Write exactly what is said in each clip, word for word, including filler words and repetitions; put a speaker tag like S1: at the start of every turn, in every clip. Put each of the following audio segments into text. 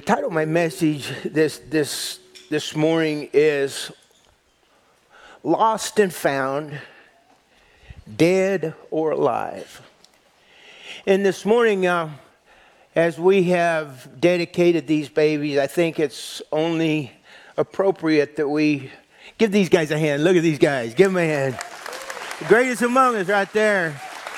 S1: The title of my message this this this morning is Lost and Found, Dead or Alive. And this morning, uh, as we have dedicated these babies, I think it's only appropriate that we give these guys a hand. Look at these guys. Give them a hand. The greatest among us right there.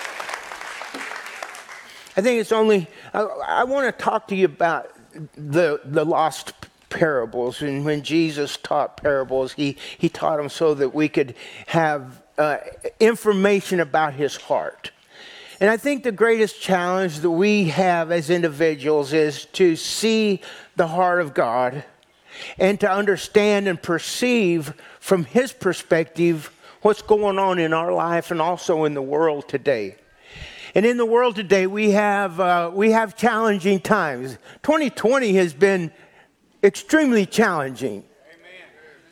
S1: I think it's only, I, I want to talk to you about the the lost parables. And when Jesus taught parables, he, he taught them so that we could have uh, information about his heart. And I think the greatest challenge that we have as individuals is to see the heart of God and to understand and perceive from his perspective what's going on in our life and also in the world today. And in the world today, we have uh, we have challenging times. twenty twenty has been extremely challenging. Amen.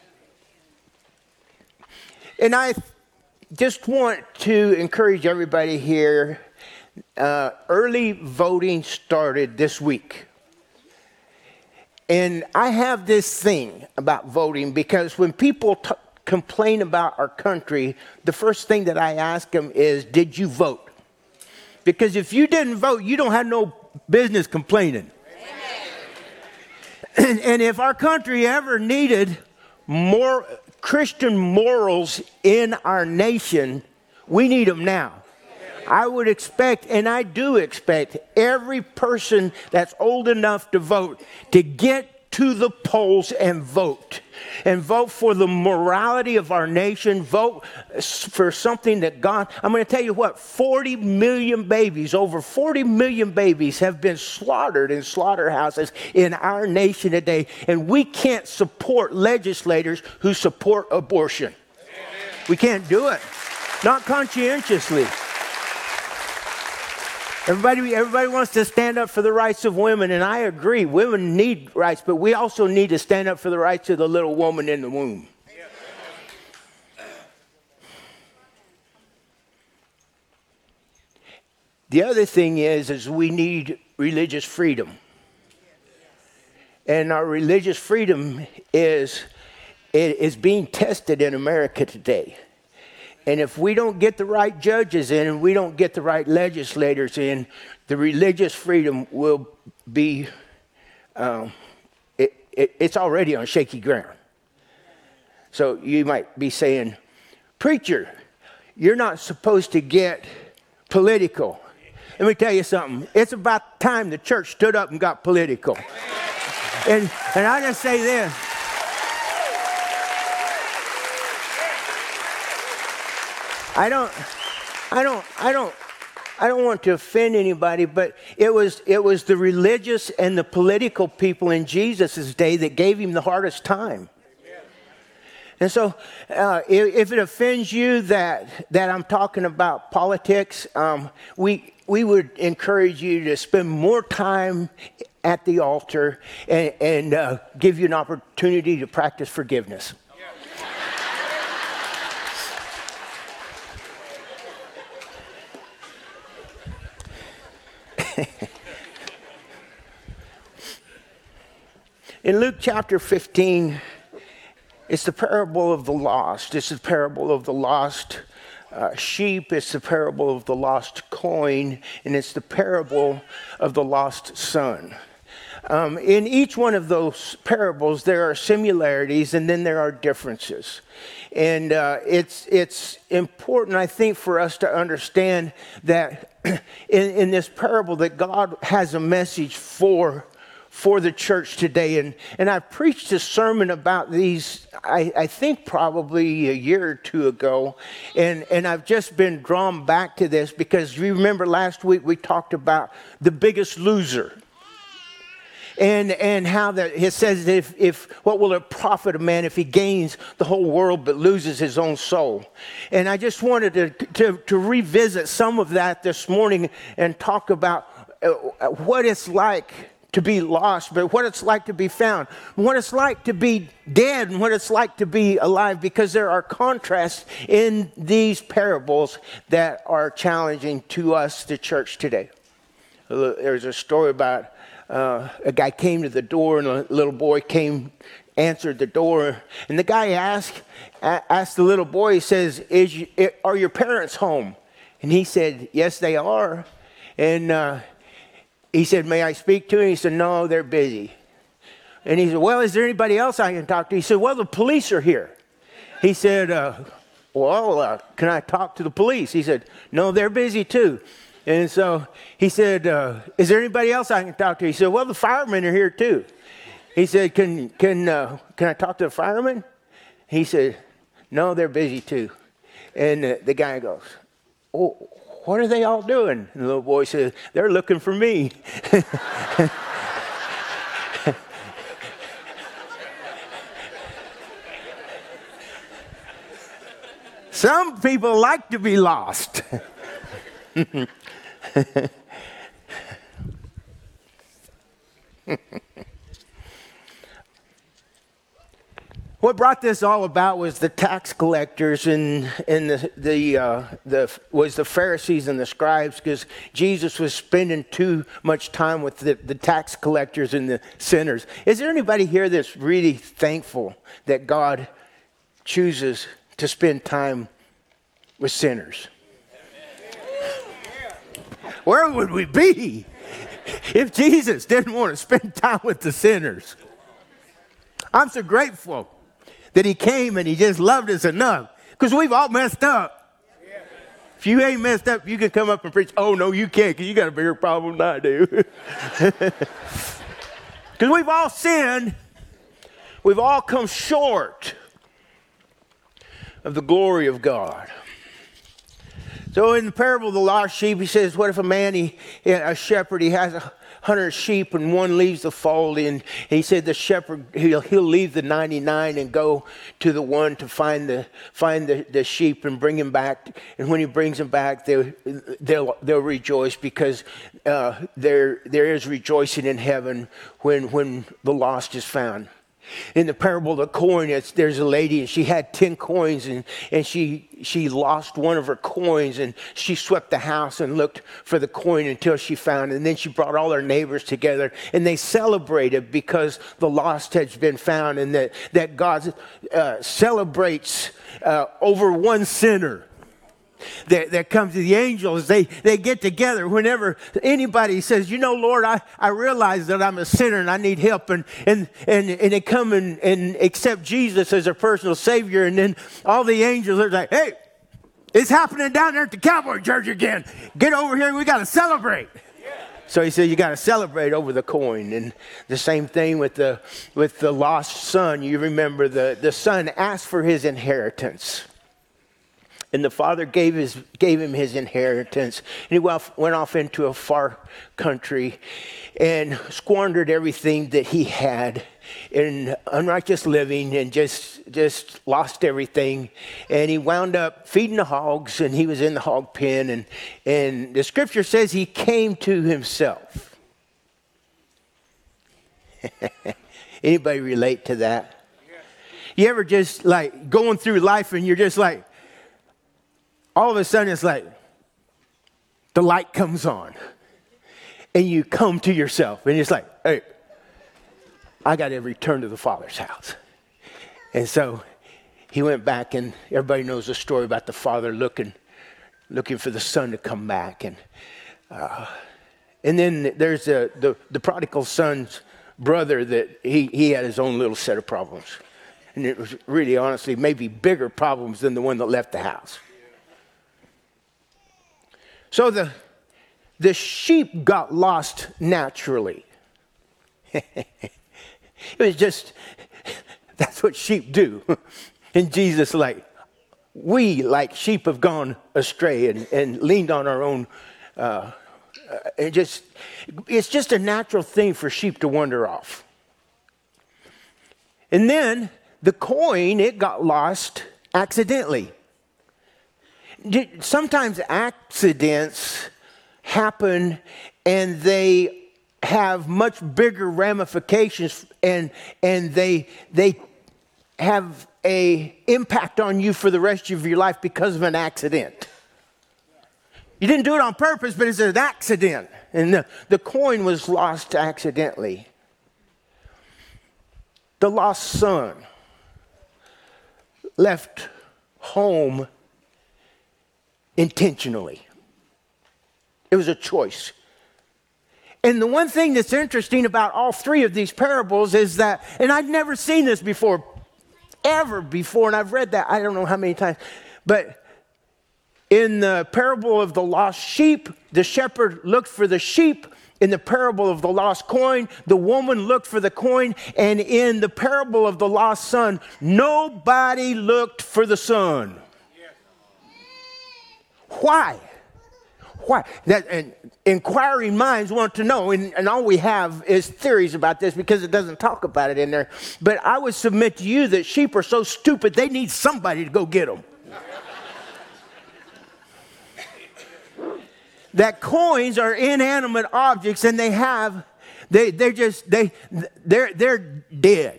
S1: And I just want to encourage everybody here. Uh, early voting started this week. And I have this thing about voting because when people t- complain about our country, the first thing that I ask them is, did you vote? Because if you didn't vote, you don't have no business complaining. And, and if our country ever needed more Christian morals in our nation, we need them now. I would expect, and I do expect, every person that's old enough to vote to get to the polls and vote. And vote for the morality of our nation. Vote for something that God... I'm going to tell you what, forty million babies, over forty million babies have been slaughtered in slaughterhouses in our nation today. And we can't support legislators who support abortion. Amen. We can't do it. Not conscientiously. Everybody, everybody wants to stand up for the rights of women, and I agree. Women need rights, but we also need to stand up for the rights of the little woman in the womb. The other thing is, is we need religious freedom. And our religious freedom is, is being tested in America today. And if we don't get the right judges in and we don't get the right legislators in, the religious freedom will be, um, it, it, it's already on shaky ground. So you might be saying, preacher, you're not supposed to get political. Let me tell you something. It's about time the church stood up and got political. And, and I just say this. I don't, I don't, I don't, I don't want to offend anybody, but it was, it was the religious and the political people in Jesus' day that gave him the hardest time. And so, uh, if, if it offends you that that I'm talking about politics, um, we we would encourage you to spend more time at the altar and, and uh, give you an opportunity to practice forgiveness. In Luke chapter fifteen, it's the parable of the lost. It's the parable of the lost uh, sheep. It's the parable of the lost coin. And it's the parable of the lost son. Um, in each one of those parables, there are similarities and then there are differences. And uh, it's it's important, I think, for us to understand that in, in this parable that God has a message for for the church today. And, and I preached a sermon about these, I, I think probably a year or two ago. And, and I've just been drawn back to this because you remember last week we talked about the biggest loser. And and how that it says that if, if what will it profit a man if he gains the whole world but loses his own soul? And I just wanted to, to, to revisit some of that this morning and talk about uh, what it's like to be lost, but what it's like to be found, what it's like to be dead, and what it's like to be alive, because there are contrasts in these parables that are challenging to us, the church today. There's a story about uh, a guy came to the door, and a little boy came, answered the door, and the guy asked asked the little boy, he says, Is you, are your parents home? And he said, yes, they are. And uh, he said, may I speak to him? He said, no, they're busy. And he said, well, is there anybody else I can talk to? He said, well, the police are here. He said, uh, well, uh, can I talk to the police? He said, no, they're busy too. And so he said, uh, is there anybody else I can talk to? He said, well, the firemen are here too. He said, can can uh, can I talk to the firemen? He said, no, they're busy too. And uh, the guy goes, oh, what are they all doing? And the little boy says, they're looking for me. Some people like to be lost. What brought this all about was the tax collectors and, and the, the, uh, the, was the Pharisees and the scribes, because Jesus was spending too much time with the, the tax collectors and the sinners. Is there anybody here that's really thankful that God chooses to spend time with sinners? Where would we be if Jesus didn't want to spend time with the sinners? I'm so grateful that he came and he just loved us enough, because we've all messed up. If you ain't messed up, you can come up and preach. Oh, no, you can't, because you got a bigger problem than I do. Because we've all sinned. We've all come short of the glory of God. So in the parable of the lost sheep, he says, what if a man, he, a shepherd, he has a hundred sheep and one leaves the fold? And he said the shepherd, he'll, he'll leave the ninety-nine and go to the one to find the find the, the sheep and bring him back. And when he brings them back, they'll, they'll, they'll rejoice, because uh, there there is rejoicing in heaven when, when the lost is found. In the parable of the coin, it's, there's a lady, and she had ten coins, and, and she she lost one of her coins, and she swept the house and looked for the coin until she found it. And then she brought all her neighbors together, and they celebrated because the lost has been found, and that, that God uh, celebrates uh, over one sinner. That, that comes to the angels. They they get together whenever anybody says, you know, Lord, I, I realize that I'm a sinner and I need help. And and and, and they come and, and accept Jesus as their personal Savior. And then all the angels are like, hey, it's happening down there at the Cowboy Church again. Get over here. We got to celebrate. So he said, you got to celebrate over the coin. And the same thing with the with the lost son. You remember the, the son asked for his inheritance. And the father gave his gave him his inheritance. And he went off into a far country and squandered everything that he had in unrighteous living, and just just lost everything. And he wound up feeding the hogs, and he was in the hog pen. And, and the scripture says he came to himself. Anybody relate to that? You ever just like going through life and you're just like, all of a sudden it's like the light comes on and you come to yourself and it's like, hey, I got to return to the Father's house. And so he went back, and everybody knows the story about the father looking looking for the son to come back. And uh, and then there's the, the, the prodigal son's brother that he, he had his own little set of problems. And it was really, honestly, maybe bigger problems than the one that left the house. So the, the sheep got lost naturally. It was just, that's what sheep do. And Jesus, like, we, like sheep, have gone astray and, and leaned on our own. Uh, it just, it's just a natural thing for sheep to wander off. And then the coin, it got lost accidentally. Sometimes accidents happen and they have much bigger ramifications, and and they they have a impact on you for the rest of your life because of an accident. You didn't do it on purpose, but it's an accident. And the, the coin was lost accidentally. The lost son left home intentionally. It was a choice. And the one thing that's interesting about all three of these parables is that, and I've never seen this before, ever before, and I've read that I don't know how many times, but in the parable of the lost sheep, the shepherd looked for the sheep. In the parable of the lost coin, the woman looked for the coin. And in the parable of the lost son, nobody looked for the son. Why? Why? That, and inquiring minds want to know, and, and all we have is theories about this because it doesn't talk about it in there. But I would submit to you that sheep are so stupid, they need somebody to go get them. That coins are inanimate objects, and they have, they, they're just, they, they're, they're dead.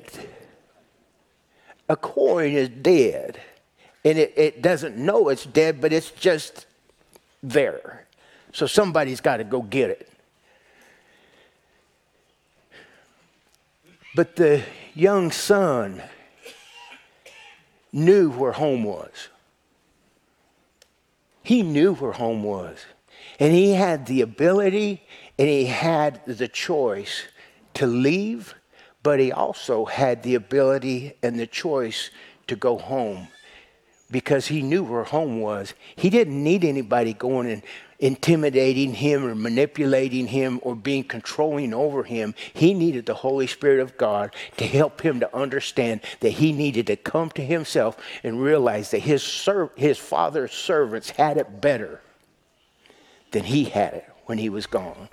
S1: A coin is dead, and it, it doesn't know it's dead, but it's just there. So somebody's got to go get it. But the young son knew where home was. He knew where home was. And he had the ability and he had the choice to leave, but he also had the ability and the choice to go home because he knew where home was. He didn't need anybody going and intimidating him or manipulating him or being controlling over him. He needed the Holy Spirit of God to help him to understand that he needed to come to himself and realize that his, serv- his father's servants had it better than he had it when he was gone.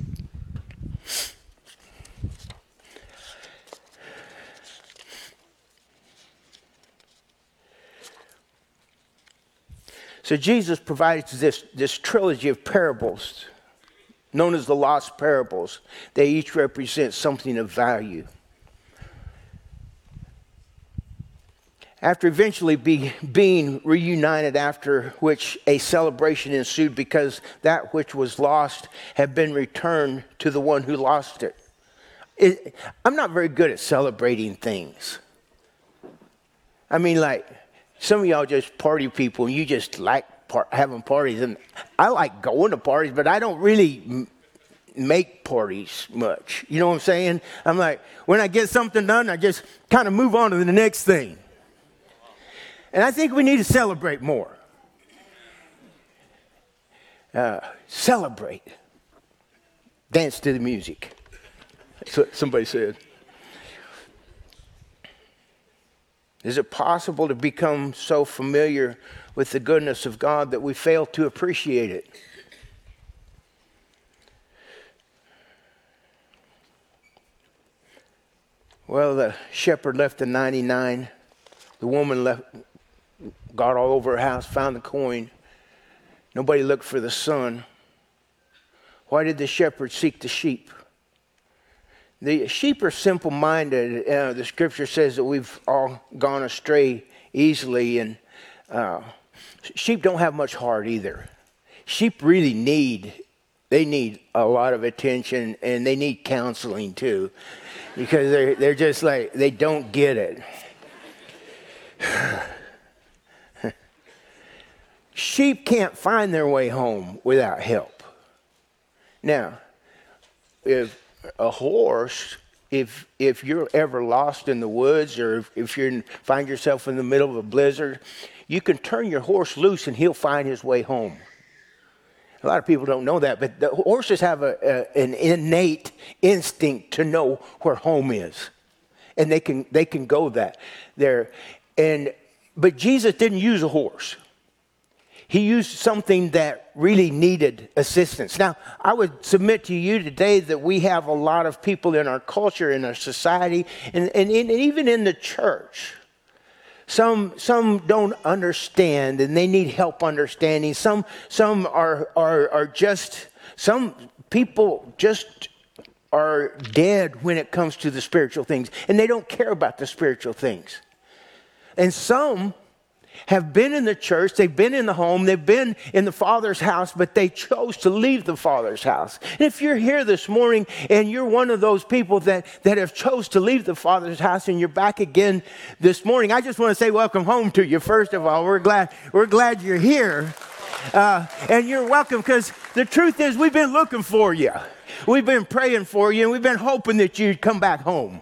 S1: So Jesus provides this, this trilogy of parables known as the lost parables. They each represent something of value. After eventually be, being reunited, after which a celebration ensued because that which was lost had been returned to the one who lost it. it I'm not very good at celebrating things. I mean, like, some of y'all just party people, and you just like par- having parties. And I like going to parties, but I don't really m- make parties much. You know what I'm saying? I'm like, when I get something done, I just kind of move on to the next thing. And I think we need to celebrate more. Uh, celebrate. Dance to the music. That's what somebody said. Is it possible to become so familiar with the goodness of God that we fail to appreciate it? Well, the shepherd left the ninety-nine. The woman left, got all over her house, found the coin. Nobody looked for the son. Why did the shepherd seek the sheep? The sheep are simple-minded. Uh, the scripture says that we've all gone astray easily, and uh, sheep don't have much heart either. Sheep really need, they need a lot of attention, and they need counseling too, because they're, they're just like, they don't get it. Sheep can't find their way home without help. Now, if a horse, if if you're ever lost in the woods, or if, if you find yourself in the middle of a blizzard, you can turn your horse loose and he'll find his way home. A lot of people don't know that, but the horses have a, a, an innate instinct to know where home is, and they can they can go that there. And but Jesus didn't use a horse. He used something that really needed assistance. Now, I would submit to you today that we have a lot of people in our culture, in our society, and, and, and even in the church. Some some don't understand, and they need help understanding. Some some are are are just some people just are dead when it comes to the spiritual things, and they don't care about the spiritual things. And some have been in the church, they've been in the home, they've been in the Father's house, but they chose to leave the Father's house. And if you're here this morning and you're one of those people that, that have chose to leave the Father's house and you're back again this morning, I just want to say welcome home to you, first of all. We're glad, we're glad you're here. Uh, and you're welcome, because the truth is we've been looking for you. We've been praying for you, and we've been hoping that you'd come back home.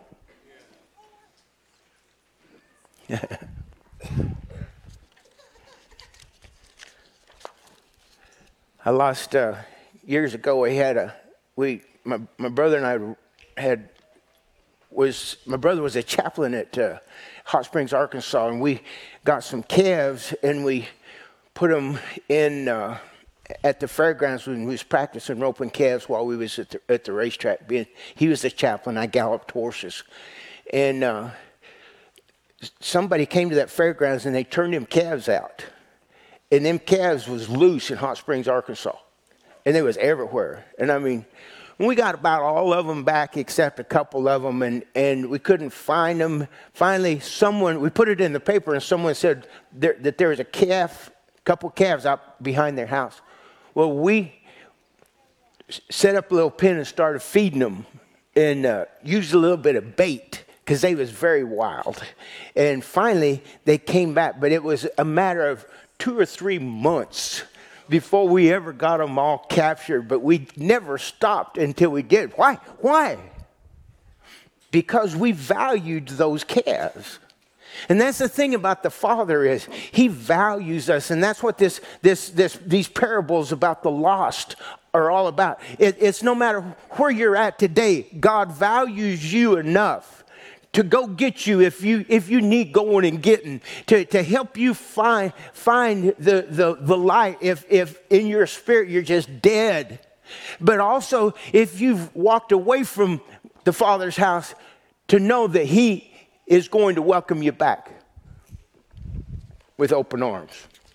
S1: I lost, uh, years ago, we had a, we, my, my brother and I had, was, my brother was a chaplain at uh, Hot Springs, Arkansas, and we got some calves, and we put them in, uh, at the fairgrounds when we was practicing roping calves while we was at the, at the racetrack. Being, he was the chaplain, I galloped horses. And uh, somebody came to that fairgrounds, and they turned them calves out. And them calves was loose in Hot Springs, Arkansas. And they was everywhere. And I mean, we got about all of them back except a couple of them, and, and we couldn't find them. Finally, someone, we put it in the paper, and someone said there, that there was a calf, couple calves out behind their house. Well, we set up a little pen and started feeding them, and uh, used a little bit of bait, because they was very wild. And finally, they came back, but it was a matter of two or three months before we ever got them all captured, but we never stopped until we did. Why? Why? Because we valued those calves. And that's the thing about the Father, is he values us, and that's what this, this, this, these parables about the lost are all about. It, it's no matter where you're at today, God values you enough to go get you if you if you need going and getting, to, to help you find find the, the, the light if if in your spirit you're just dead. But also if you've walked away from the Father's house, to know that he is going to welcome you back with open arms.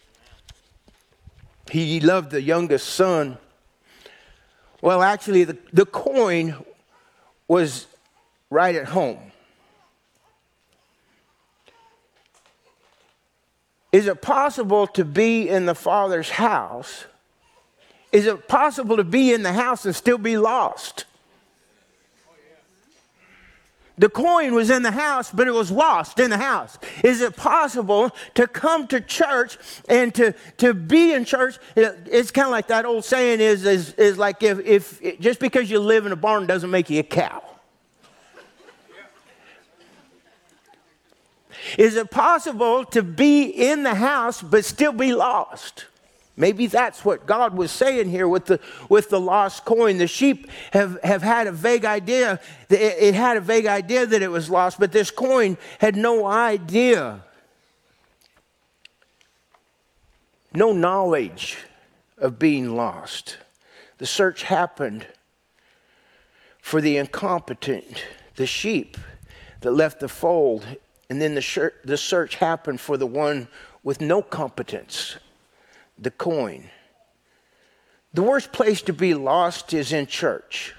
S1: He loved the youngest son. Well, actually the, the coin was right at home. Is it possible to be in the Father's house? Is it possible to be in the house and still be lost? The coin was in the house, but it was lost in the house. Is it possible to come to church and to, to be in church? It's kind of like that old saying is, is, is like if, if just because you live in a barn doesn't make you a cow. Is it possible to be in the house but still be lost? Maybe that's what God was saying here with the with the lost coin. The sheep have, have had a vague idea. It, it had a vague idea that it was lost, but this coin had no idea. No knowledge of being lost. The search happened for the incompetent, the sheep that left the fold. And then the, shir- the search happened for the one with no competence, the coin. The worst place to be lost is in church.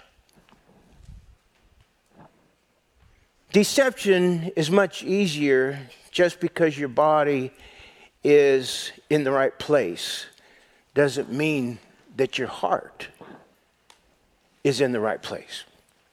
S1: Deception is much easier just because your body is in the right place. Doesn't mean that your heart is in the right place.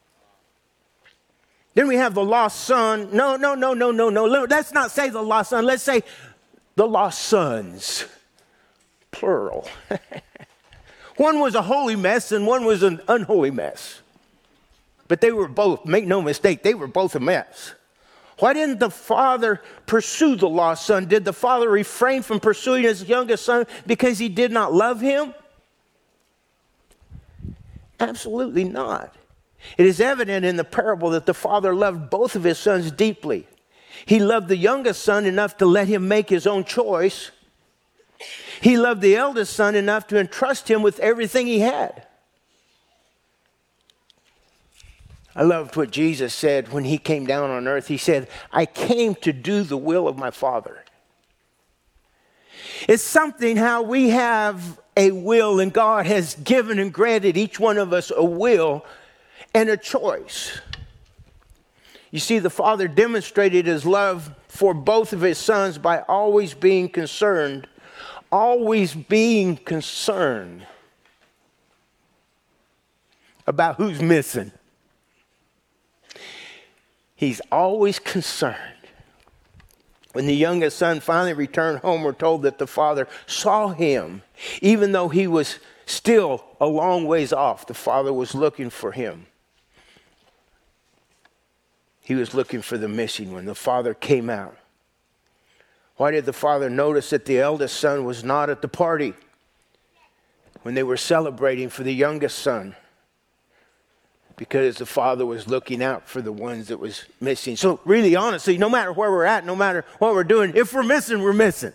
S1: Then we have the lost son. No, no, no, no, no, no. Let's not say the lost son. Let's say the lost sons, plural. One was a holy mess and one was an unholy mess. But they were both, make no mistake, they were both a mess. Why didn't the father pursue the lost son? Did the father refrain from pursuing his youngest son because he did not love him? Absolutely not. It is evident in the parable that the father loved both of his sons deeply. He loved the youngest son enough to let him make his own choice. He loved the eldest son enough to entrust him with everything he had. I loved what Jesus said when he came down on earth. He said, I came to do the will of my Father. It's something how we have a will, and God has given and granted each one of us a will and a choice. You see, the Father demonstrated his love for both of his sons by always being concerned, always being concerned about who's missing. He's always concerned. When the youngest son finally returned home, we're told that the father saw him. Even though he was still a long ways off, the father was looking for him. He was looking for the missing one. The father came out. Why did the father notice that the eldest son was not at the party when they were celebrating for the youngest son? Because the father was looking out for the ones that was missing. So really, honestly, no matter where we're at, no matter what we're doing, if we're missing, we're missing.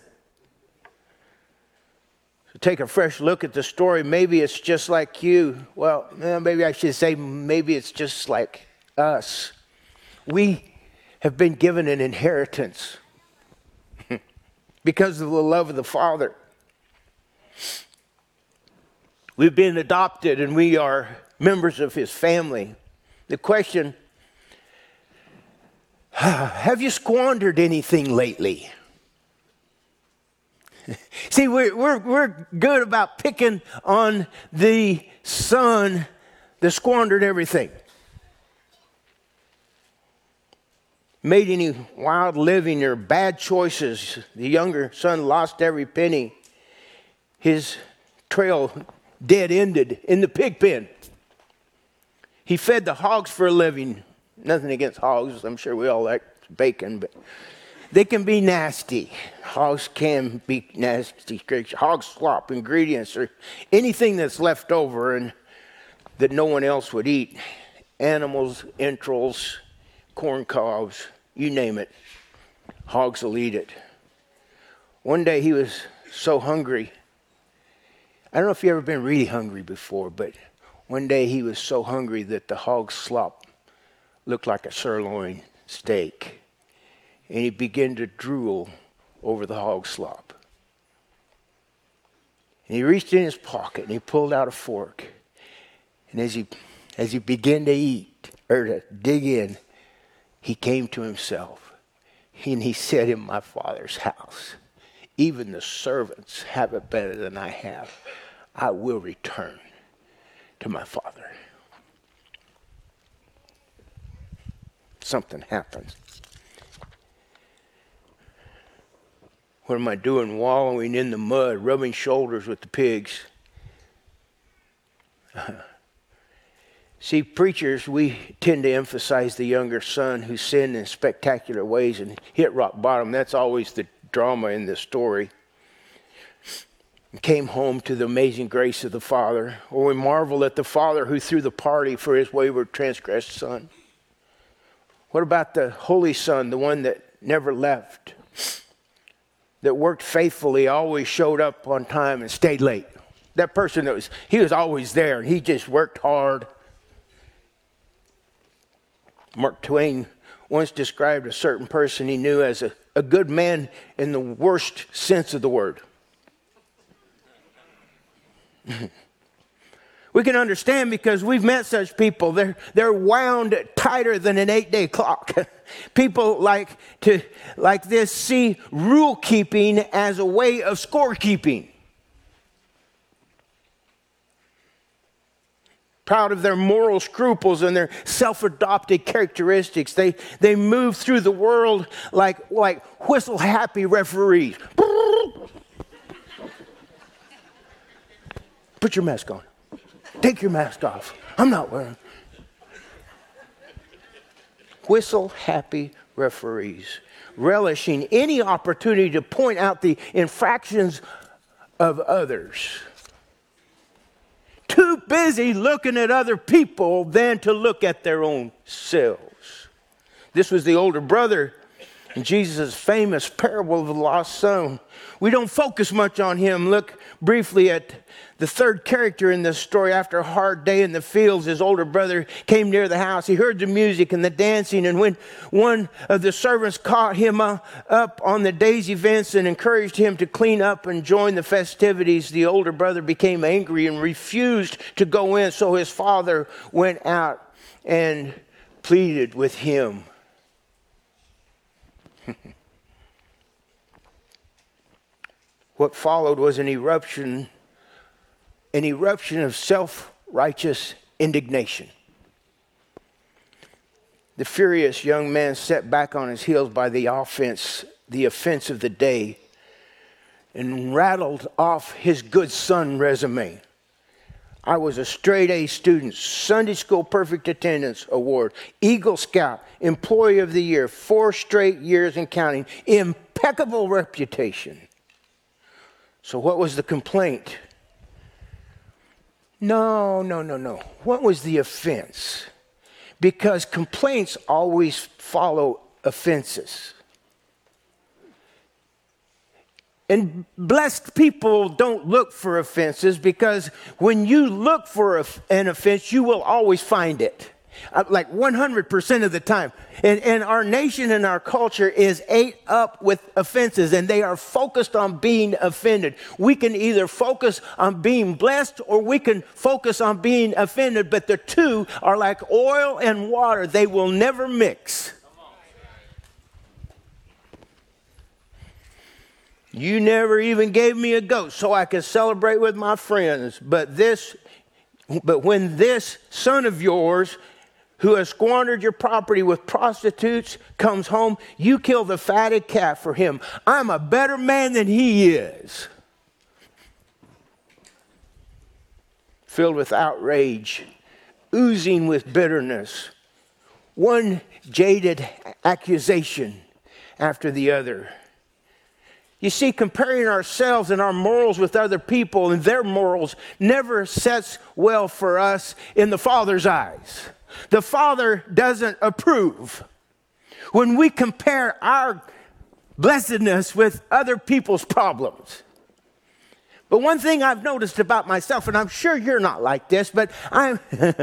S1: So take a fresh look at the story. Maybe it's just like you. Well, maybe I should say maybe it's just like us. We have been given an inheritance because of the love of the Father. We've been adopted and we are members of his family. The question, have you squandered anything lately? See, we're, we're, we're good about picking on the son that squandered everything. Made any wild living or bad choices. The younger son lost every penny. His trail dead-ended in the pig pen. He fed the hogs for a living. Nothing against hogs. I'm sure we all like bacon, but they can be nasty. Hogs can be nasty. Hog slop, ingredients, or anything that's left over and that no one else would eat. Animals, entrails, corn cobs, you name it. Hogs will eat it. One day he was so hungry. I don't know if you've ever been really hungry before, but one day he was so hungry that the hog slop looked like a sirloin steak. And he began to drool over the hog slop. And he reached in his pocket and he pulled out a fork. And as he as he began to eat, or to dig in, he came to himself. And he said, in my Father's house, even the servants have it better than I have. I will return to my Father. Something happens. What am I doing? Wallowing in the mud, rubbing shoulders with the pigs. See, preachers, we tend to emphasize the younger son who sinned in spectacular ways and hit rock bottom. That's always the drama in this story. Came home to the amazing grace of the Father. Or we marvel at the Father who threw the party for his wayward, transgressed son. What about the Holy Son, the one that never left, that worked faithfully, always showed up on time and stayed late? That person that was, he was always there and he just worked hard. Mark Twain once described a certain person he knew as a, a good man in the worst sense of the word. We can understand because we've met such people. They're, they're wound tighter than an eight-day clock. People like to like this see rule keeping as a way of scorekeeping. Proud of their moral scruples and their self-adopted characteristics. They, they move through the world like, like whistle-happy referees. Put your mask on. Take your mask off. I'm not wearing. Whistle-happy referees, relishing any opportunity to point out the infractions of others. Too busy looking at other people than to look at their own selves. This was the older brother in Jesus' famous parable of the lost son. We don't focus much on him. Look briefly at the third character in this story. After a hard day in the fields, his older brother came near the house. He heard the music and the dancing, and when one of the servants caught him uh, up on the day's events and encouraged him to clean up and join the festivities, the older brother became angry and refused to go in. So his father went out and pleaded with him. what followed was an eruption, an eruption of self-righteous indignation. The furious young man set back on his heels by the offense, the offense of the day, and rattled off his good son resume. I was a straight A student, Sunday school perfect attendance award, Eagle Scout, Employee of the Year, four straight years and counting, impeccable reputation. So what was the complaint? No, no, no, no. What was the offense? Because complaints always follow offenses. And blessed people don't look for offenses, because when you look for a, an offense, you will always find it. Uh, like one hundred percent of the time. And, and our nation and our culture is ate up with offenses, and they are focused on being offended. We can either focus on being blessed, or we can focus on being offended, but the two are like oil and water. They will never mix. You never even gave me a goat so I could celebrate with my friends. But this, but when this son of yours, who has squandered your property with prostitutes, comes home, you kill the fatted calf for him. I'm a better man than he is. Filled with outrage, oozing with bitterness, one jaded accusation after the other. You see, comparing ourselves and our morals with other people and their morals never sets well for us in the Father's eyes. The Father doesn't approve when we compare our blessedness with other people's problems. But one thing I've noticed about myself, and I'm sure you're not like this, but I'm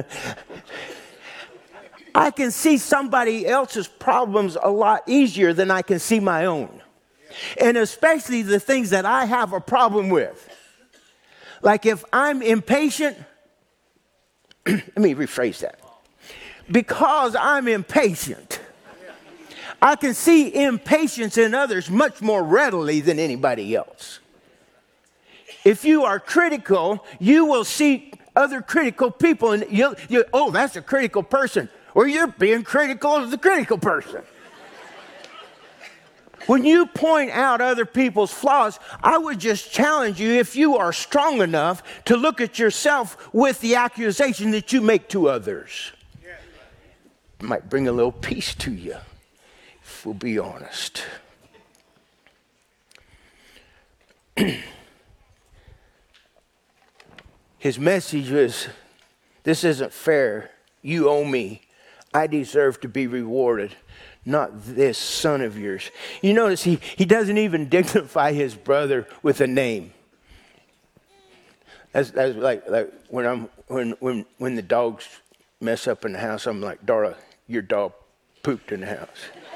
S1: I can see somebody else's problems a lot easier than I can see my own. And especially the things that I have a problem with. Like if I'm impatient, let me rephrase that. Because I'm impatient, I can see impatience in others much more readily than anybody else. If you are critical, you will see other critical people, and you, you oh, that's a critical person. Or you're being critical of the critical person. When you point out other people's flaws, I would just challenge you, if you are strong enough, to look at yourself with the accusation that you make to others. It might bring a little peace to you, if we'll be honest. His message was, this isn't fair. You owe me. I deserve to be rewarded. Not this son of yours. You notice he, he doesn't even dignify his brother with a name. That's, that's like, like when I'm when when when the dogs mess up in the house, I'm like, Dora, your dog pooped in the house.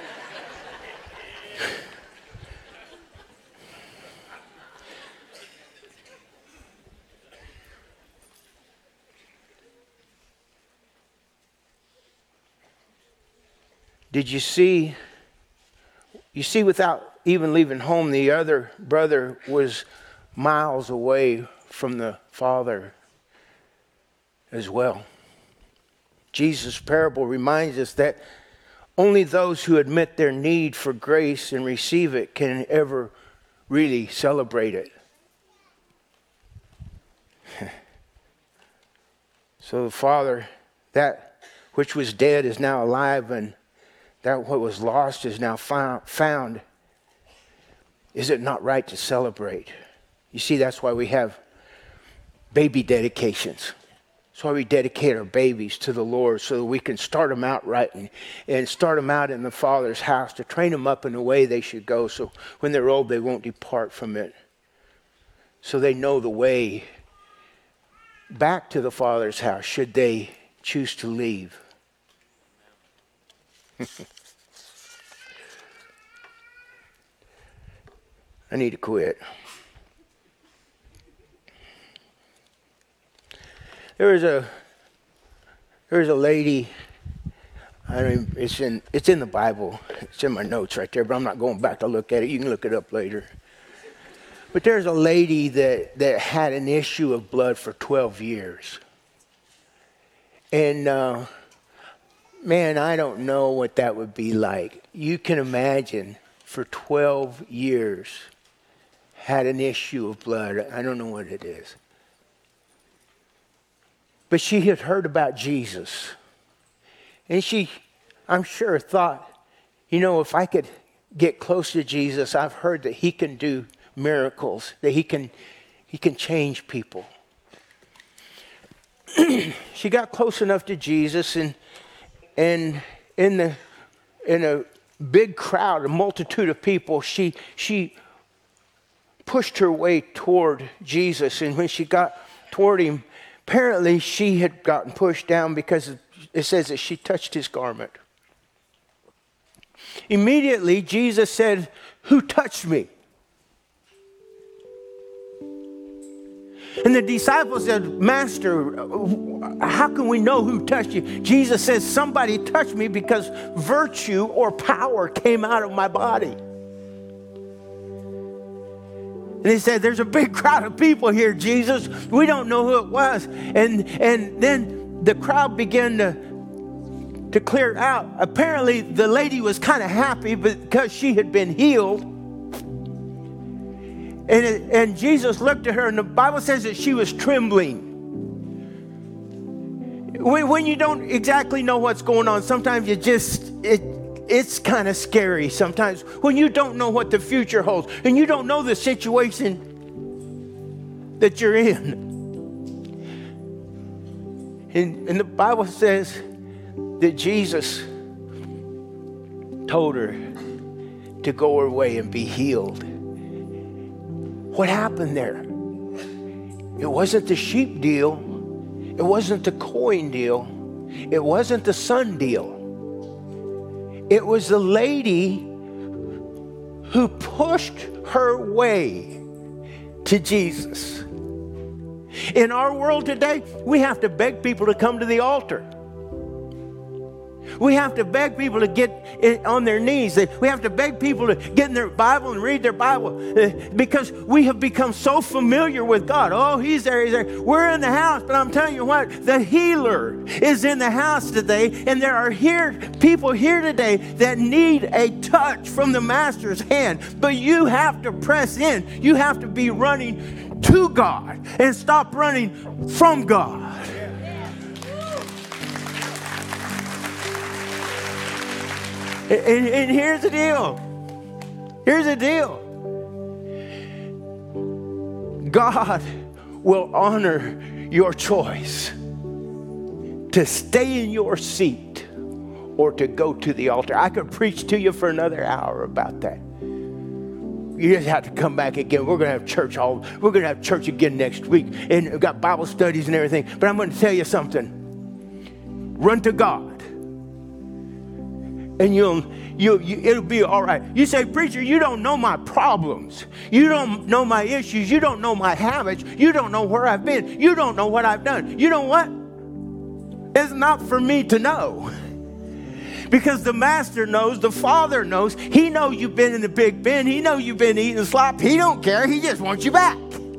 S1: Did you see, you see, without even leaving home, the other brother was miles away from the father as well. Jesus' parable reminds us that only those who admit their need for grace and receive it can ever really celebrate it. So the Father, that which was dead is now alive, and that what was lost is now found. Is it not right to celebrate? You see, that's why we have baby dedications. That's why we dedicate our babies to the Lord, so that we can start them out right and, and start them out in the Father's house, to train them up in the way they should go, so when they're old they won't depart from it. So they know the way back to the Father's house should they choose to leave. I need to quit. There was a there was a lady. I don't. It's in it's in the Bible. It's in my notes right there, but I'm not going back to look at it. You can look it up later. But there's a lady that, that had an issue of blood for twelve years. And uh, man, I don't know what that would be like. You can imagine for twelve years had an issue of blood. I don't know what it is. But she had heard about Jesus. And she, I'm sure, thought, you know, if I could get close to Jesus, I've heard that he can do miracles, that he can, he can change people. She got close enough to Jesus, and and in the in a big crowd, a multitude of people, she she pushed her way toward Jesus. And when she got toward him, apparently she had gotten pushed down because it says that she touched his garment. Immediately, Jesus said, "Who touched me?" And the disciples said, "Master, how can we know who touched you?" Jesus says, "Somebody touched me because virtue or power came out of my body." And he said, "There's a big crowd of people here, Jesus. We don't know who it was." And and then the crowd began to, to clear out. Apparently, the lady was kind of happy because she had been healed. And, it, and Jesus looked at her, and the Bible says that she was trembling. When, when you don't exactly know what's going on, sometimes you just, it, it's kind of scary sometimes. When you don't know what the future holds, and you don't know the situation that you're in. And, and the Bible says that Jesus told her to go her way and be healed. What happened there? It wasn't the sheep deal. It wasn't the coin deal. It wasn't the son deal. It was the lady who pushed her way to Jesus. In our world today, we have to beg people to come to the altar. We have to beg people to get on their knees. We have to beg people to get in their Bible and read their Bible because we have become so familiar with God. Oh, he's there, he's there. We're in the house, but I'm telling you what, the healer is in the house today, and there are here people here today that need a touch from the Master's hand. But you have to press in. You have to be running to God and stop running from God. And, and here's the deal. Here's the deal. God will honor your choice to stay in your seat or to go to the altar. I could preach to you for another hour about that. You just have to come back again. We're going to have church all. We're going to have church again next week, and we've got Bible studies and everything. But I'm going to tell you something. Run to God. And you'll, you'll, you, it'll be all right. You say, "Preacher, you don't know my problems. You don't know my issues. You don't know my habits. You don't know where I've been. You don't know what I've done." You know what? It's not for me to know. Because the Master knows, the Father knows. He knows you've been in the Big Bend. He knows you've been eating slop. He don't care. He just wants you back.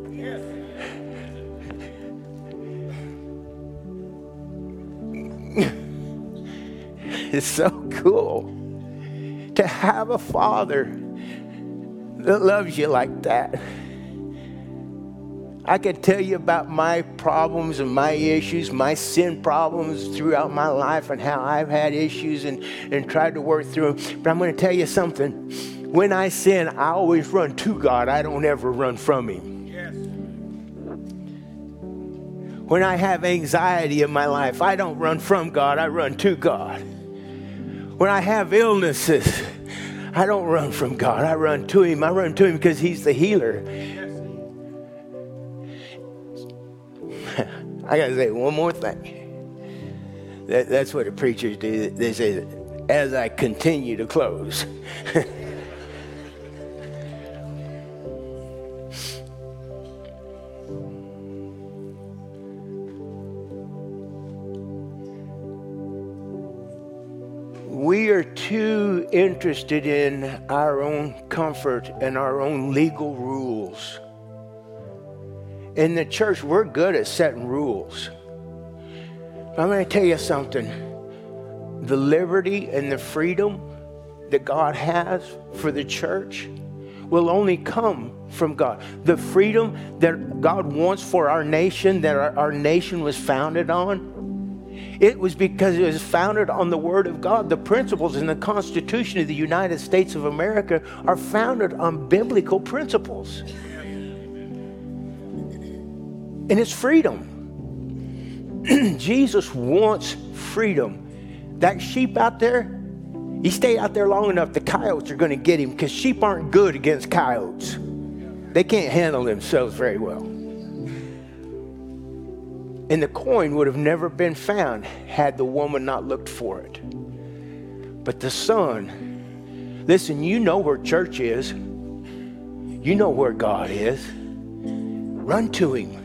S1: It's so cool to have a Father that loves you like that. I could tell you about my problems and my issues, my sin problems throughout my life and how I've had issues and, and tried to work through them. But I'm going to tell you something. When I sin, I always run to God. I don't ever run from Him. Yes. When I have anxiety in my life, I don't run from God. I run to God. When I have illnesses, I don't run from God. I run to Him. I run to Him because He's the healer. I got to say one more thing. That, that's what the preachers do. They say, "As I continue to close." We are too interested in our own comfort and our own legal rules In the church, we're good at setting rules. I'm going to tell you something. The liberty and the freedom that God has for the church will only come from God. The freedom that God wants for our nation, that our, our nation was founded on, it was because it was founded on the Word of God. The principles in the Constitution of the United States of America are founded on biblical principles. And it's freedom. Jesus wants freedom. That sheep out there, you stay out there long enough, the coyotes are going to get him, because sheep aren't good against coyotes. They can't handle themselves very well. And the coin would have never been found had the woman not looked for it. But the son, listen, you know where church is. You know where God is. Run to him.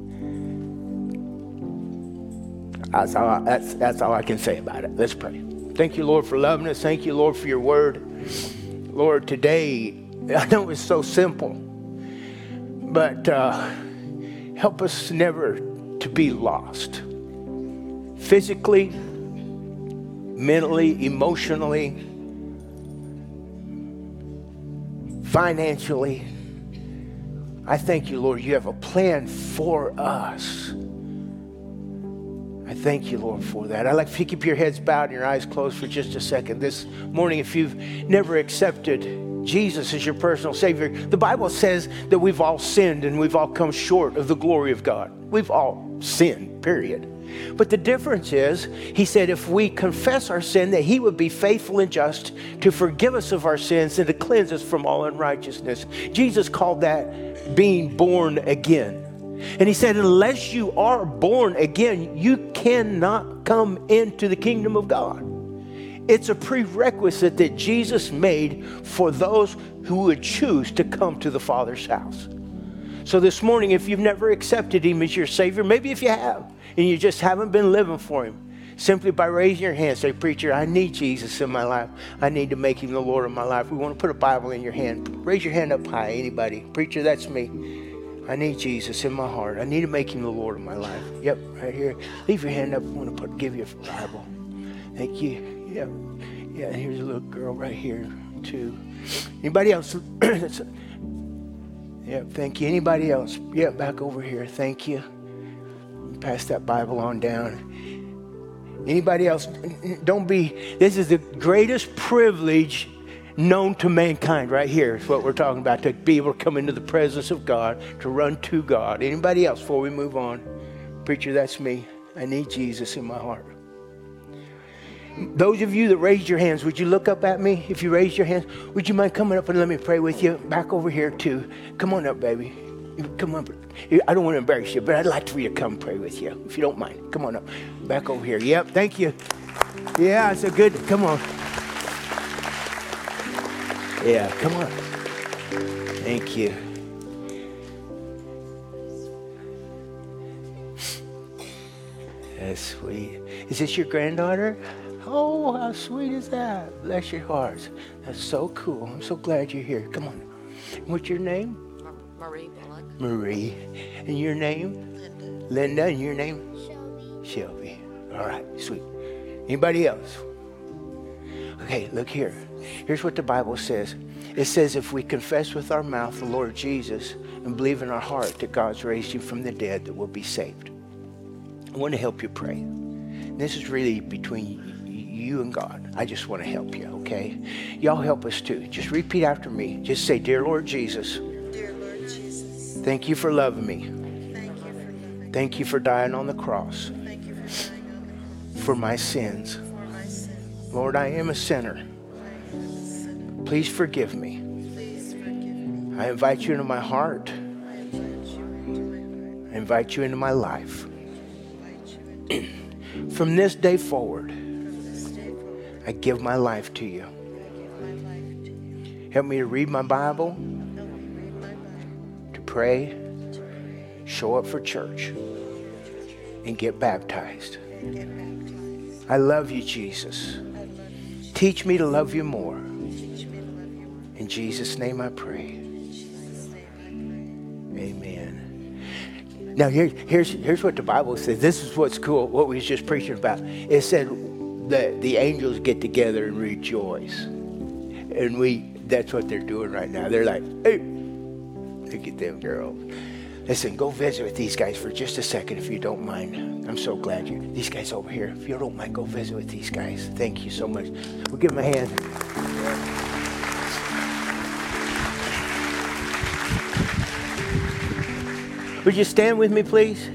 S1: That's all, I, that's, that's all I can say about it. Let's pray. Thank you, Lord, for loving us. Thank you, Lord, for your word. Lord, today, I know it's so simple, but uh, help us never to be lost. Physically, mentally, emotionally, financially. I thank you, Lord, you have a plan for us. I thank you, Lord, for that. I'd like for you to keep your heads bowed and your eyes closed for just a second. This morning, if you've never accepted Jesus as your personal Savior, the Bible says that we've all sinned and we've all come short of the glory of God. We've all sinned, period. But the difference is, he said, if we confess our sin, that he would be faithful and just to forgive us of our sins and to cleanse us from all unrighteousness. Jesus called that being born again. And he said, unless you are born again, you cannot come into the kingdom of God. It's a prerequisite that Jesus made for those who would choose to come to the Father's house. So this morning, if you've never accepted him as your Savior, maybe if you have, and you just haven't been living for him, simply by raising your hand, say, preacher, I need Jesus in my life. I need to make him the Lord of my life. We want to put a Bible in your hand. Raise your hand up high, anybody. Preacher, that's me. I need Jesus in my heart. I need to make him the Lord of my life. Yep, right here. Leave your hand up. I want to put, give you a Bible. Thank you. Yep. Yeah, here's a little girl right here, too. Anybody else? Yeah, thank you. Anybody else? Yeah, back over here. Thank you. Pass that Bible on down. Anybody else? Don't be, this is the greatest privilege known to mankind right here is what we're talking about, to be able to come into the presence of God, to run to God. Anybody else before we move on? Preacher, that's me. I need Jesus in my heart. Those of you that raised your hands, would you look up at me? If you raised your hands, would you mind coming up and let me pray with you? Back over here too. Come on up, baby. Come on. I don't want to embarrass you, but I'd like for you to come pray with you, if you don't mind. Come on up. Back over here. Yep, thank you. Yeah, it's a good, come on. Yeah, come on. Thank you. That's sweet. Is this your granddaughter? Oh, how sweet is that? Bless your hearts. That's so cool. I'm so glad you're here. Come on. What's your name?
S2: Marie Bullock.
S1: Marie. And your name?
S2: Linda.
S1: Linda. And your name?
S2: Shelby.
S1: Shelby. All right, sweet. Anybody else? Okay, look here. Here's what the Bible says. It says if we confess with our mouth the Lord Jesus and believe in our heart that God's raised him from the dead, that we'll be saved. I want to help you pray. This is really between you and God. I just want to help you, okay? Y'all help us too. Just repeat after me. Just say, Dear Lord Jesus.
S2: Dear Lord Jesus.
S1: Thank you for loving me.
S2: Thank you for loving me.
S1: Thank you for dying on the cross.
S2: Thank you for dying on the cross.
S1: For my sins.
S2: For my sins.
S1: Lord, I am a sinner.
S2: I am a sinner.
S1: Please forgive me.
S2: Please forgive me.
S1: I invite you into my heart.
S2: I invite you into my heart.
S1: I invite you into my life.
S2: I invite you into
S1: From this day forward,
S2: From this day forward,
S1: I give my life to you.
S2: I give my life to you.
S1: Help me to read my Bible,
S2: Help me read my Bible.
S1: to pray,
S2: To pray.
S1: show up for church, and get baptized.
S2: And get baptized.
S1: I love you, Jesus.
S2: I love you.
S1: Teach me to love you more.
S2: Teach me to love you more.
S1: In Jesus' name I pray.
S2: In Jesus' name I pray.
S1: Amen. Now, here, here's, here's what the Bible says. This is what's cool, what we was just preaching about. It said that the angels get together and rejoice. And we, that's what they're doing right now. They're like, hey, look at them girls. Listen, go visit with these guys for just a second if you don't mind. I'm so glad you, these guys over here, if you don't mind, go visit with these guys. Thank you so much. We'll give them a hand. Would you stand with me, please?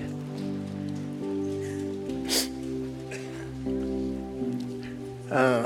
S1: Uh,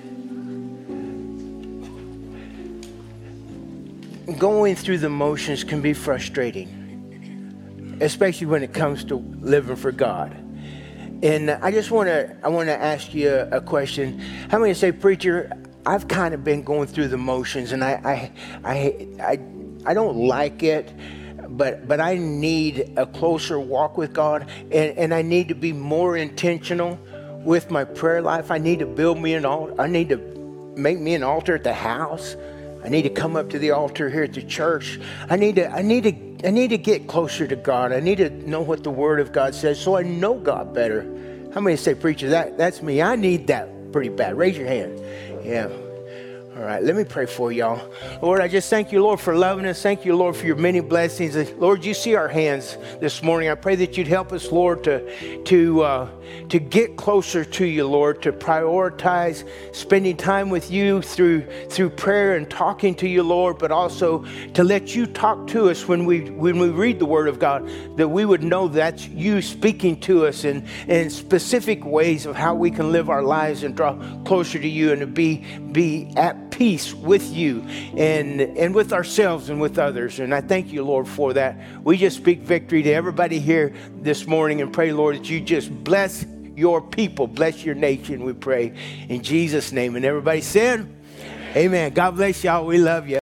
S1: going through the motions can be frustrating, especially when it comes to living for God. And I just want to I want to ask you a, a question. How many say, preacher, I've kind of been going through the motions, and I I I I, I don't like it. But but I need a closer walk with God, and, and I need to be more intentional with my prayer life. I need to build me an altar. I need to make me an altar at the house. I need to come up to the altar here at the church. I need to I need to I need to get closer to God. I need to know what the Word of God says so I know God better. How many say, preacher, that that's me? I need that pretty bad. Raise your hand. Yeah. All right, let me pray for y'all. Lord, I just thank you, Lord, for loving us. Thank you, Lord, for your many blessings. Lord, you see our hands this morning. I pray that you'd help us, Lord, to to uh, to get closer to you, Lord, to prioritize spending time with you through through prayer and talking to you, Lord, but also to let you talk to us when we when we read the Word of God, that we would know that's you speaking to us in, in specific ways of how we can live our lives and draw closer to you and to be be at peace with you and and with ourselves and with others. And I thank you, Lord, for that. We just speak victory to everybody here this morning and pray, Lord, that you just bless your people, bless your nation, we pray in Jesus' name. And everybody said, amen. God bless y'all. We love you.